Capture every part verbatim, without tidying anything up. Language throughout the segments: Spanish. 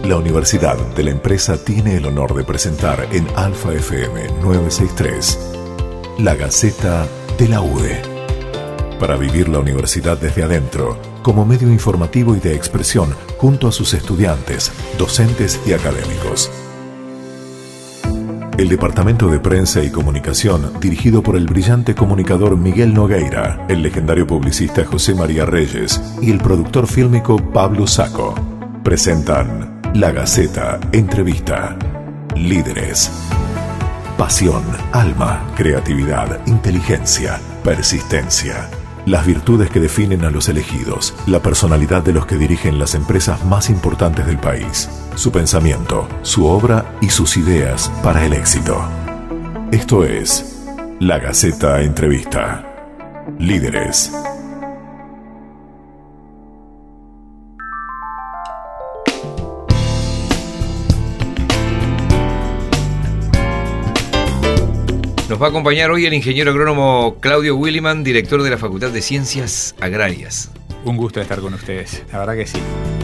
La Universidad de la Empresa tiene el honor de presentar en Alfa F M novecientos sesenta y tres La Gaceta de la U D E. Para vivir la universidad desde adentro, como medio informativo y de expresión, junto a sus estudiantes, docentes y académicos. El Departamento de Prensa y Comunicación, dirigido por el brillante comunicador Miguel Nogueira, el legendario publicista José María Reyes y el productor fílmico Pablo Sacco, presentan La Gaceta Entrevista. Líderes. Pasión, alma, creatividad, inteligencia, persistencia. Las virtudes que definen a los elegidos, la personalidad de los que dirigen las empresas más importantes del país, su pensamiento, su obra y sus ideas para el éxito. Esto es La Gaceta Entrevista. Líderes. Nos va a acompañar hoy el ingeniero agrónomo Claudio Williman, director de la Facultad de Ciencias Agrarias. Un gusto estar con ustedes, la verdad que sí.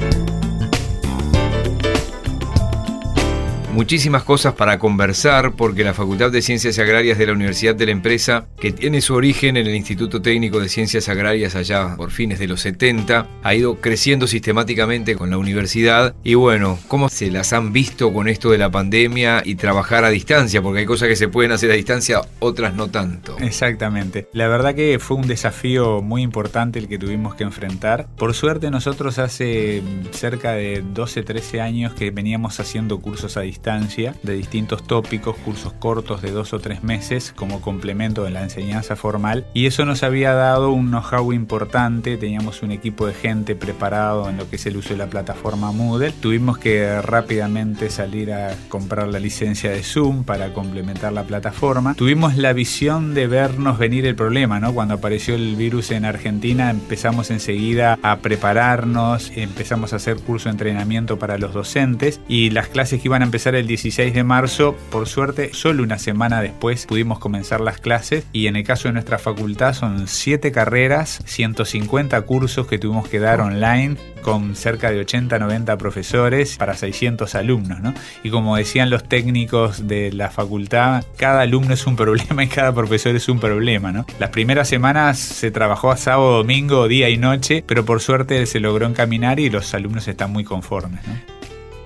Muchísimas cosas para conversar porque la Facultad de Ciencias Agrarias de la Universidad de la Empresa, que tiene su origen en el Instituto Técnico de Ciencias Agrarias allá por fines de los setenta, ha ido creciendo sistemáticamente con la universidad. Y bueno, ¿cómo se las han visto con esto de la pandemia y trabajar a distancia? Porque hay cosas que se pueden hacer a distancia, otras no tanto. Exactamente. La verdad que fue un desafío muy importante el que tuvimos que enfrentar. Por suerte nosotros hace cerca de doce, trece años que veníamos haciendo cursos a distancia de distintos tópicos, cursos cortos de dos o tres meses como complemento de la enseñanza formal, y eso nos había dado un know-how importante. Teníamos un equipo de gente preparado en lo que es el uso de la plataforma Moodle. Tuvimos que rápidamente salir a comprar la licencia de Zoom para complementar la plataforma. Tuvimos la visión de vernos venir el problema, ¿no? Cuando apareció el virus en Argentina empezamos enseguida a prepararnos, empezamos a hacer curso de entrenamiento para los docentes, y las clases que iban a empezar el dieciséis de marzo, por suerte, solo una semana después pudimos comenzar las clases. Y en el caso de nuestra facultad son siete carreras, ciento cincuenta cursos que tuvimos que dar online con cerca de ochenta, noventa profesores para seiscientos alumnos, ¿no? Y como decían los técnicos de la facultad, cada alumno es un problema y cada profesor es un problema, ¿no? Las primeras semanas se trabajó a sábado, domingo, día y noche, pero por suerte se logró encaminar y los alumnos están muy conformes, ¿no?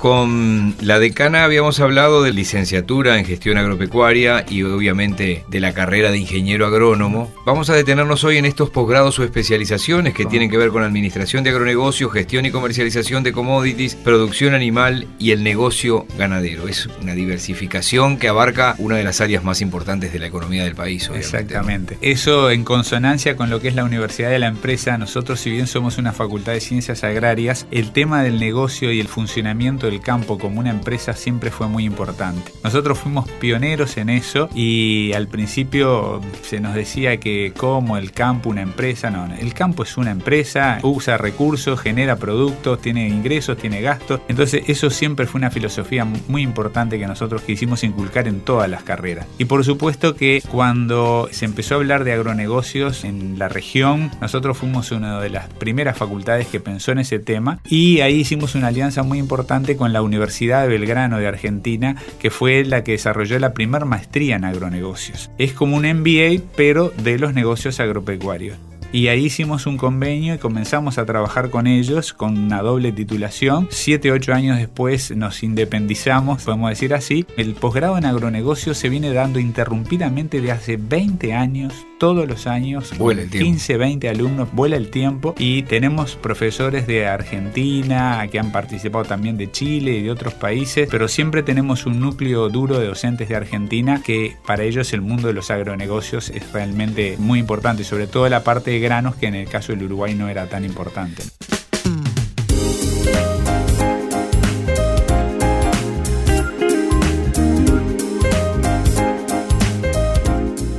Con la decana habíamos hablado de licenciatura en gestión agropecuaria y obviamente de la carrera de ingeniero agrónomo. Vamos a detenernos hoy en estos posgrados o especializaciones que tienen que ver con administración de agronegocios, gestión y comercialización de commodities, producción animal y el negocio ganadero. Es una diversificación que abarca una de las áreas más importantes de la economía del país, obviamente. Exactamente. Eso en consonancia con lo que es la Universidad de la Empresa. Nosotros, si bien somos una facultad de ciencias agrarias, el tema del negocio y el funcionamiento del campo como una empresa siempre fue muy importante. Nosotros fuimos pioneros en eso y al principio se nos decía que como el campo una empresa, no, el campo es una empresa, usa recursos, genera productos, tiene ingresos, tiene gastos. Entonces eso siempre fue una filosofía muy importante que nosotros quisimos inculcar en todas las carreras. Y por supuesto que cuando se empezó a hablar de agronegocios en la región, nosotros fuimos una de las primeras facultades que pensó en ese tema, y ahí hicimos una alianza muy importante con la Universidad de Belgrano de Argentina, que fue la que desarrolló la primer maestría en agronegocios. Es como un M B A, pero de los negocios agropecuarios. Y ahí hicimos un convenio y comenzamos a trabajar con ellos con una doble titulación. Siete, ocho años después nos independizamos, podemos decir así. El posgrado en agronegocios se viene dando interrumpidamente de hace veinte años, todos los años, vuela el tiempo. quince, veinte alumnos, vuela el tiempo, y tenemos profesores de Argentina que han participado también de Chile y de otros países, pero siempre tenemos un núcleo duro de docentes de Argentina que para ellos el mundo de los agronegocios es realmente muy importante, sobre todo la parte de granos, que en el caso del Uruguay no era tan importante.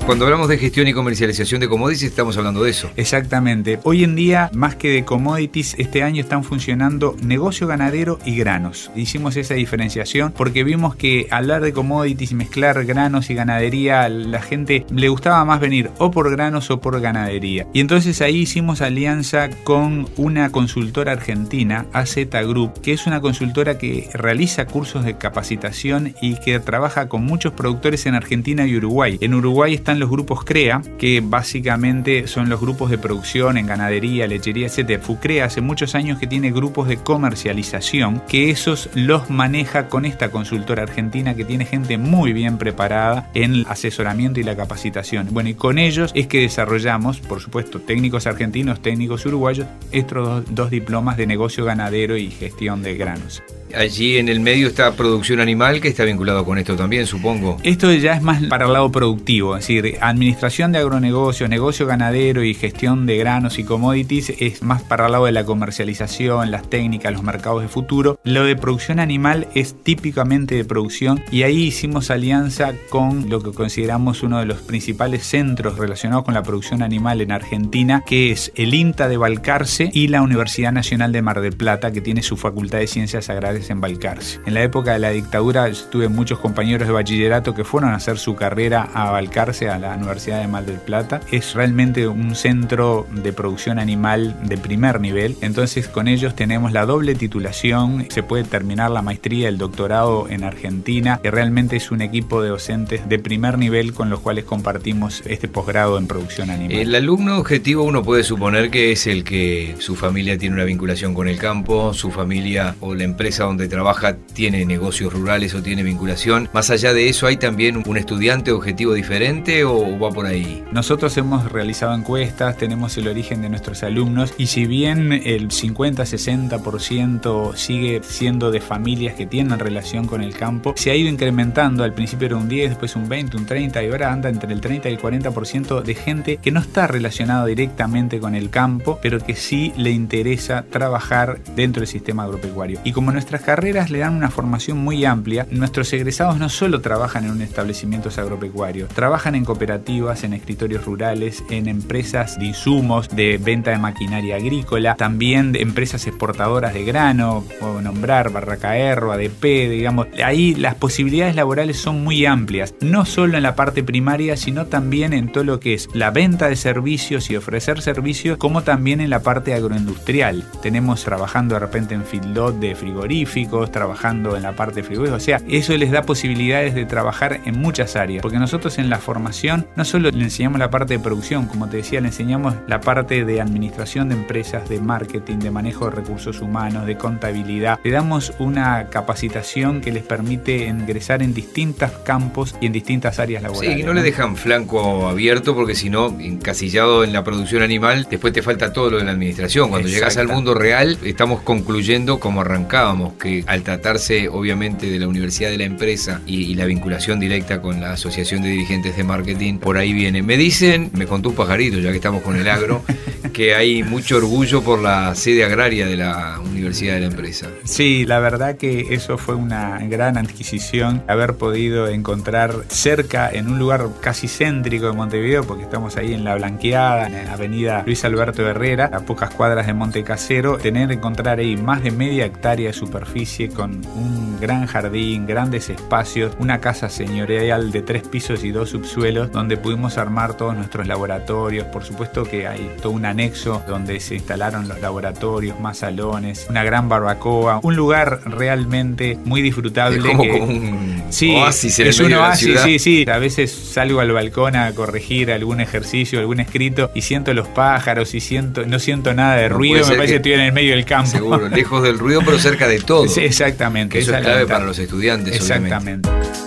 Cuando hablamos de gestión y comercialización de commodities, estamos hablando de eso. Exactamente. Hoy en día, más que de commodities, este año están funcionando negocio ganadero y granos. Hicimos esa diferenciación porque vimos que hablar de commodities y mezclar granos y ganadería, la gente le gustaba más venir o por granos o por ganadería. Y entonces ahí hicimos alianza con una consultora argentina, A Z Group, que es una consultora que realiza cursos de capacitación y que trabaja con muchos productores en Argentina y Uruguay. En Uruguay están los grupos CREA, que básicamente son los grupos de producción en ganadería, lechería, etcétera. FUCREA hace muchos años que tiene grupos de comercialización, que esos los maneja con esta consultora argentina que tiene gente muy bien preparada en el asesoramiento y la capacitación. Bueno, y con ellos es que desarrollamos, por supuesto, técnicos argentinos, técnicos uruguayos, estos dos, dos diplomas de negocio ganadero y gestión de granos. Allí en el medio está producción animal, que está vinculado con esto también, supongo. Esto ya es más para el lado productivo, es decir, administración de agronegocios, negocio ganadero y gestión de granos y commodities es más para el lado de la comercialización, las técnicas, los mercados de futuro. Lo de producción animal es típicamente de producción y ahí hicimos alianza con lo que consideramos uno de los principales centros relacionados con la producción animal en Argentina, que es el INTA de Balcarce y la Universidad Nacional de Mar del Plata, que tiene su Facultad de Ciencias Agrarias en Balcarce. En la época de la dictadura tuve muchos compañeros de bachillerato que fueron a hacer su carrera a Balcarce, a la Universidad de Mar del Plata. Es realmente un centro de producción animal de primer nivel, entonces con ellos tenemos la doble titulación, se puede terminar la maestría, el doctorado en Argentina, que realmente es un equipo de docentes de primer nivel con los cuales compartimos este posgrado en producción animal. El alumno objetivo uno puede suponer que es el que su familia tiene una vinculación con el campo, su familia o la empresa donde trabaja tiene negocios rurales o tiene vinculación. Más allá de eso, ¿hay también un estudiante objetivo diferente o va por ahí? Nosotros hemos realizado encuestas, tenemos el origen de nuestros alumnos y si bien el cincuenta a sesenta por ciento sigue siendo de familias que tienen relación con el campo, se ha ido incrementando. Al principio era un diez, después un veinte, un treinta y ahora anda entre el treinta y el cuarenta por ciento de gente que no está relacionado directamente con el campo, pero que sí le interesa trabajar dentro del sistema agropecuario. Y como nuestras carreras le dan una formación muy amplia, nuestros egresados no solo trabajan en un establecimientos agropecuarios, trabajan en cooperativas, en escritorios rurales, en empresas de insumos, de venta de maquinaria agrícola, también de empresas exportadoras de grano, puedo nombrar Barracaerro, A D P, digamos. Ahí las posibilidades laborales son muy amplias, no solo en la parte primaria, sino también en todo lo que es la venta de servicios y ofrecer servicios, como también en la parte agroindustrial. Tenemos trabajando de repente en feedlot de frigoríficos, trabajando en la parte frigorífica, o sea, eso les da posibilidades de trabajar en muchas áreas, porque nosotros en la formación no solo le enseñamos la parte de producción, como te decía, le enseñamos la parte de administración de empresas, de marketing, de manejo de recursos humanos, de contabilidad. Le damos una capacitación que les permite ingresar en distintos campos y en distintas áreas laborales. Sí, no, ¿no? le dejan flanco abierto, porque si no, encasillado en la producción animal, después te falta todo lo de la administración. Cuando llegas al mundo real, estamos concluyendo como arrancábamos, que al tratarse obviamente de la universidad de la empresa y, y la vinculación directa con la Asociación de Dirigentes de Marketing, por ahí viene. Me dicen, me contó un pajarito, ya que estamos con el agro, que hay mucho orgullo por la sede agraria de la universidad de la empresa. Sí, la verdad que eso fue una gran adquisición, haber podido encontrar cerca, en un lugar casi céntrico de Montevideo, porque estamos ahí en La Blanqueada, en la avenida Luis Alberto Herrera, a pocas cuadras de Monte Casero, tener, encontrar ahí más de media hectárea de superficie con un gran jardín, grandes espacios, una casa señorial de tres pisos y dos subsuelos, donde pudimos armar todos nuestros laboratorios. Por supuesto que hay todo un anexo donde se instalaron los laboratorios, más salones, una gran barbacoa, un lugar realmente muy disfrutable. Es como, que, como un sí, oasis en es el medio un de la oasis, ciudad. sí, sí. A veces salgo al balcón a corregir algún ejercicio, algún escrito y siento los pájaros y siento, no siento nada de no ruido, me parece que que estoy en el medio del campo. Seguro, lejos del ruido, pero cerca de todo. Sí, exactamente. Que eso es clave para los estudiantes, exactamente. Obviamente.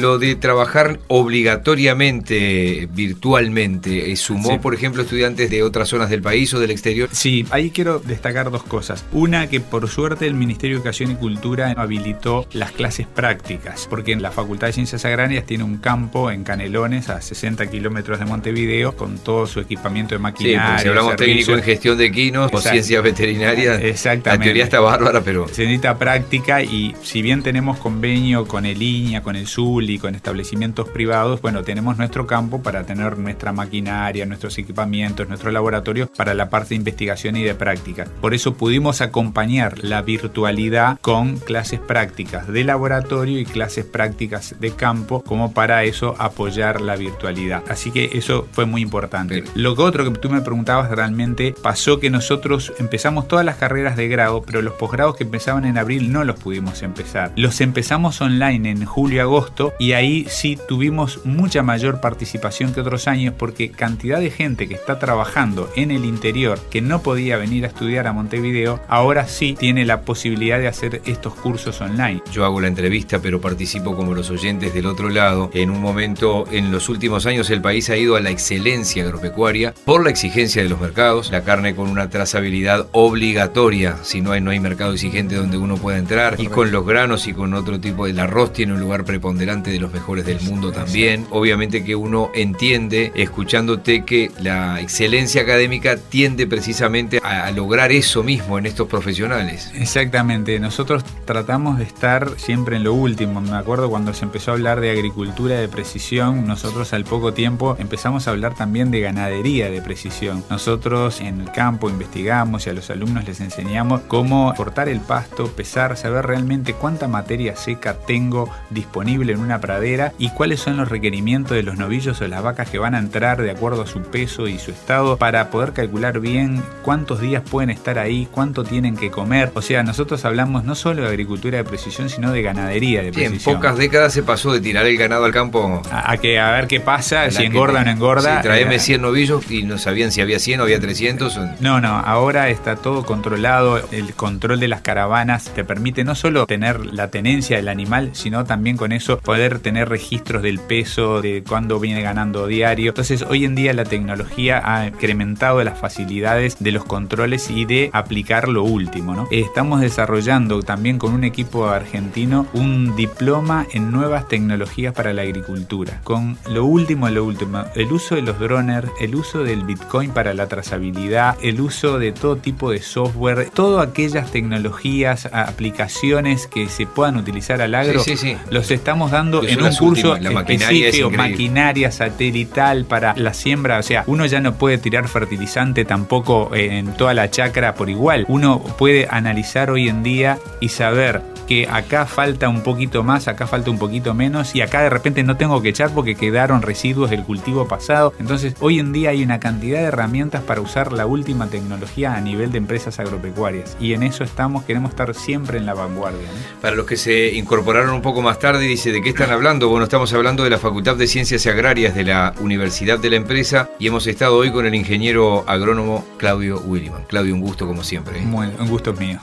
lo de trabajar obligatoriamente virtualmente, ¿sumó, sí. por ejemplo, estudiantes de otras zonas del país o del exterior? Sí, ahí quiero destacar dos cosas. Una, que por suerte el Ministerio de Educación y Cultura habilitó las clases prácticas, porque en la Facultad de Ciencias Agrarias tiene un campo en Canelones, a sesenta kilómetros de Montevideo, con todo su equipamiento de maquinaria. Sí, si hablamos servicios, técnico en gestión de equinos o ciencias veterinarias, exactamente. La teoría está bárbara, pero... Se necesita práctica, y si bien tenemos convenio con el I N I A, con el Zulia y con establecimientos privados, bueno, tenemos nuestro campo para tener nuestra maquinaria, nuestros equipamientos, nuestros laboratorios para la parte de investigación y de práctica. Por eso pudimos acompañar la virtualidad con clases prácticas de laboratorio y clases prácticas de campo, como para eso apoyar la virtualidad. Así que eso fue muy importante. Pero... Lo que otro que tú me preguntabas, realmente pasó que nosotros empezamos todas las carreras de grado, pero los posgrados que empezaban en abril no los pudimos empezar. Los empezamos online en julio-agosto, y ahí sí tuvimos mucha mayor participación que otros años, porque cantidad de gente que está trabajando en el interior, que no podía venir a estudiar a Montevideo, ahora sí tiene la posibilidad de hacer estos cursos online. Yo hago la entrevista, pero participo como los oyentes del otro lado. En un momento, en los últimos años, el país ha ido a la excelencia agropecuaria por la exigencia de los mercados, la carne con una trazabilidad obligatoria, si no hay, no hay mercado exigente donde uno pueda entrar, y con los granos y con otro tipo, el arroz tiene un lugar preponderante, de los mejores del mundo también. Obviamente que uno entiende, escuchándote, que la excelencia académica tiende precisamente a, a lograr eso mismo en estos profesionales. Exactamente, nosotros tratamos de estar siempre en lo último. Me acuerdo cuando se empezó a hablar de agricultura de precisión, nosotros al poco tiempo empezamos a hablar también de ganadería de precisión. Nosotros en el campo investigamos y a los alumnos les enseñamos cómo cortar el pasto, pesar, saber realmente cuánta materia seca tengo disponible en una pradera y cuáles son los requerimientos de los novillos o las vacas que van a entrar de acuerdo a su peso y su estado, para poder calcular bien cuántos días pueden estar ahí, cuánto tienen que comer. O sea, nosotros hablamos no solo de agricultura de precisión, sino de ganadería de precisión. Sí, en pocas décadas se pasó de tirar el ganado al campo a, a que a ver qué pasa, si engorda o no engorda. Sí, traeme cien novillos y no sabían si había cien o había trescientos. No, no, ahora está todo controlado. El control de las caravanas te permite no solo tener la tenencia del animal, sino también con eso poder tener registros del peso, de cuándo viene ganando diario. Entonces, hoy en día la tecnología ha incrementado las facilidades de los controles y de aplicar lo último, ¿no? Estamos desarrollando también con un equipo argentino un diploma en nuevas tecnologías para la agricultura, con lo último de lo último, el uso de los drones, el uso del Bitcoin para la trazabilidad, el uso de todo tipo de software, todas aquellas tecnologías, aplicaciones que se puedan utilizar al agro, sí, sí, sí. los estamos dando en un curso específico, maquinaria satelital para la siembra. O sea, uno ya no puede tirar fertilizante tampoco en toda la chacra por igual. Uno puede analizar hoy en día y saber que acá falta un poquito más, acá falta un poquito menos, y acá de repente no tengo que echar porque quedaron residuos del cultivo pasado. Entonces, hoy en día hay una cantidad de herramientas para usar la última tecnología a nivel de empresas agropecuarias, y en eso estamos, queremos estar siempre en la vanguardia, ¿no? Para los que se incorporaron un poco más tarde, dice, ¿de qué están hablando? Bueno, estamos hablando de la Facultad de Ciencias Agrarias de la Universidad de la Empresa, y hemos estado hoy con el ingeniero agrónomo Claudio Williman. Claudio, un gusto como siempre, ¿eh? Muy, un gusto mío.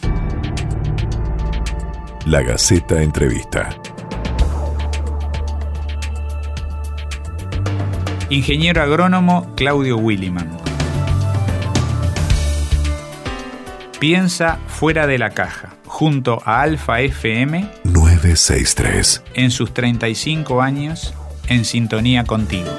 La Gaceta Entrevista. Ingeniero agrónomo Claudio Williman. Piensa fuera de la caja, junto a Alfa F M nueve seis tres. En sus treinta y cinco años, en sintonía contigo.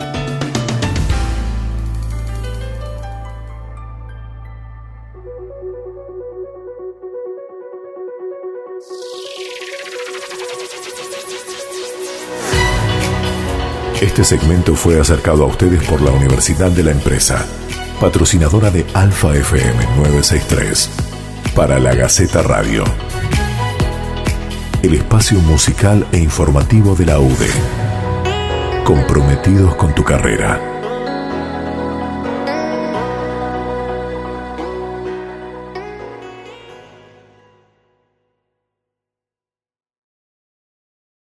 Este segmento fue acercado a ustedes por la Universidad de la Empresa, patrocinadora de Alfa F M nueve seis tres, para la Gaceta Radio, el espacio musical e informativo de la U D E, comprometidos con tu carrera.